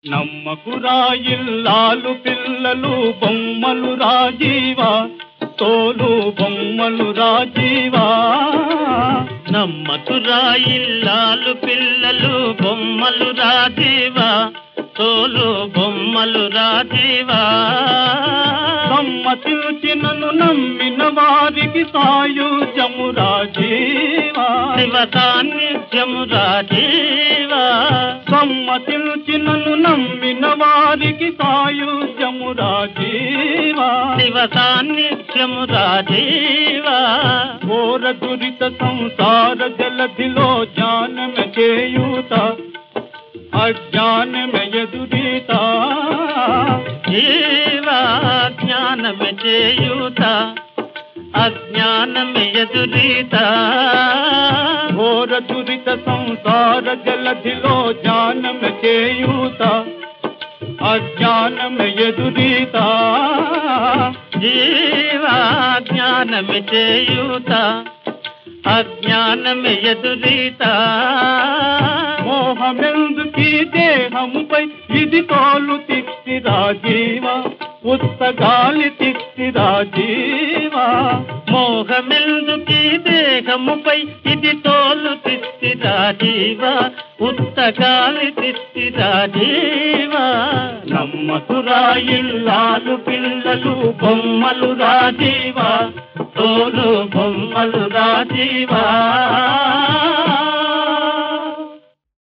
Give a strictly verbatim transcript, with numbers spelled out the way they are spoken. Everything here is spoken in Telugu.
నమ్మకురా ఇల్లాలు పిల్లలు బొమ్మలు రాజీవా తోలు బొమ్మలు రాజీవా నమ్మకురా ఇల్లాలు పిల్లలు బొమ్మలు రాజీవా తోలు బొమ్మలు రాజీవా సమ్మతిల్చినను నమ్మిన వారికి సాయుధ్యము రాజీవా శివ సాన్నిధ్యము రాజీవా సమ్మతిల్చినను నమ్మిన వారికి సాయుధ్యము రాజీవా శివ సాన్నిధ్యము రాజీవా ఘోర దురిత సంసార జలధిలో జ్ఞానమ చేయూత అజ్ఞానమ ఎదురీత జీవా జ్ఞానమే చేయూత అజ్ఞానమే ఎదురీత ఘోర దురిత సంసార జలధిలో జ్ఞానమ చేయూత అజ్ఞానమ ఎదురీత జీవా జ్ఞానమే చేయూత అజ్ఞానమే ఎదురీత మోహమెందుకీ దేహముపై ఇది తోలు తిక్తి రాజీవా ఉత్తగాలి తిక్తి రాజీవా మోహమెందుకీ దేహముపై ఇది తోలు తిత్తి రాజీవా ఉత్తగాలి తిత్తి రాజీవా నమ్మకురా ఇల్లాలు పిల్లలు బొమ్మలు రాజీవా తోలు బొమ్మలు రాజీవా